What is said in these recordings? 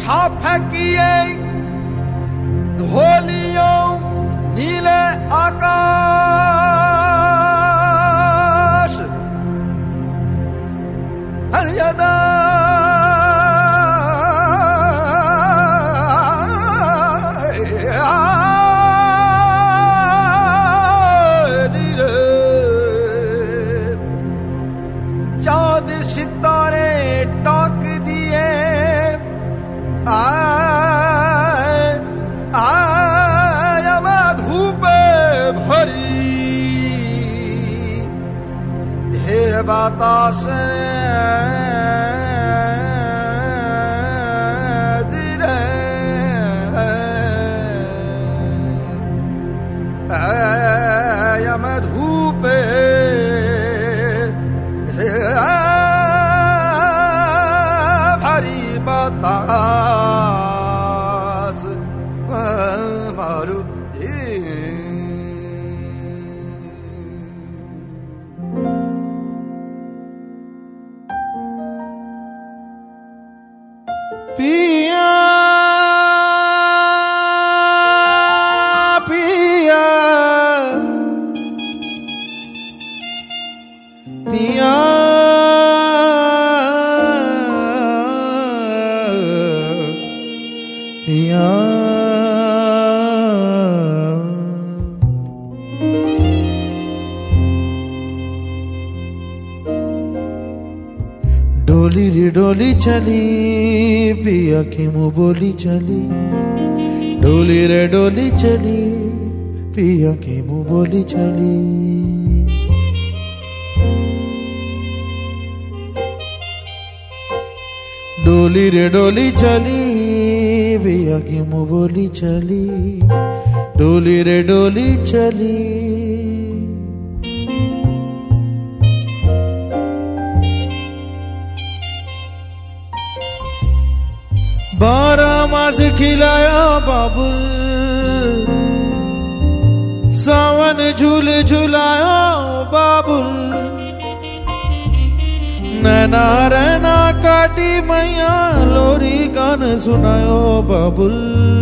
छाप किए धोलियों नीले आकाश हरियदा चाँद सितारे टाक दिए धूप भरी हे बतास धूप भरी बतास मारू पिया पिया पिया पिया डोली रे डोली चली पिया की मुँह बोली चली डोली रे डोली चली पिया की मुँह बोली चली डोली रे डोली चली पिया की मुँह बोली चली डोली रे डोली चली बारह मास खिलाया बाबुल सावन झूल झुलाया बाबुल नैना रहना काटी मैया लोरी गान सुनायो बाबुल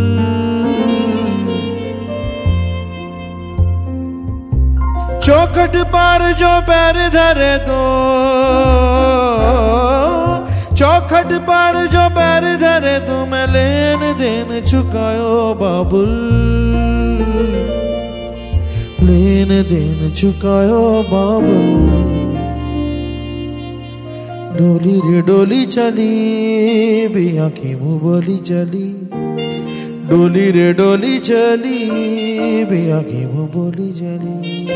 चौखट पार जो पैर धरे तो चौखट पार जो पैर धरे तो मैं लेन देन चुकायो बाबुल लेन देन चुकायो बाबुल डोली रे डोली चली पिया की मुँह बोली चली डोली रे डोली चली पिया की मुँह बोली चली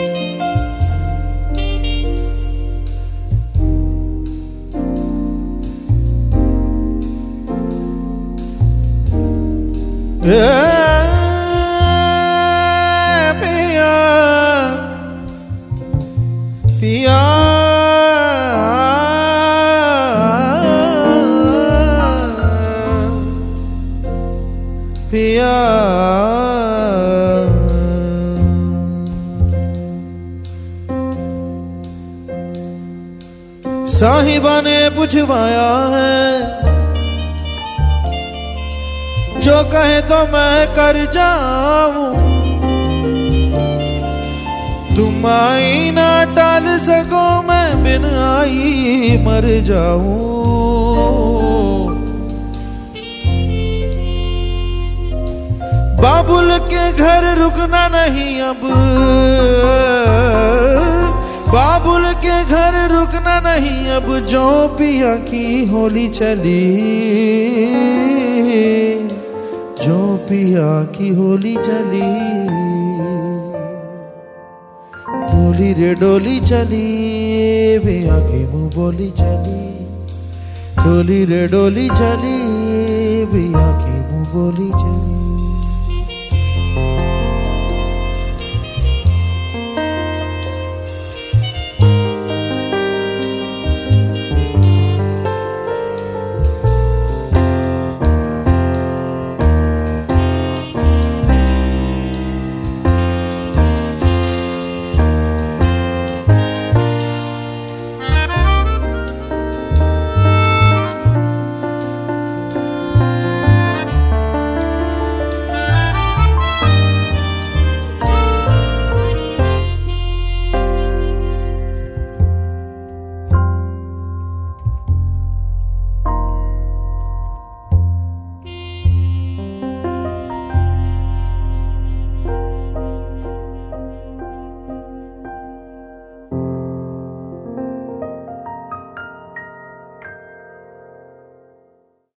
पिया पिया पिया साहिबा ने पूछवाया है जो कहे तो मैं कर जाऊं तुम आई ना टाल सको मैं बिन आई मर जाऊं बाबुल के घर रुकना नहीं अब बाबुल के घर रुकना नहीं अब जो पिया की होली चली जो पिया की होली चली डोली रे डोली चली पिया की मुँह बोली चली डोली रे डोली चली पिया की मुँह बोली चली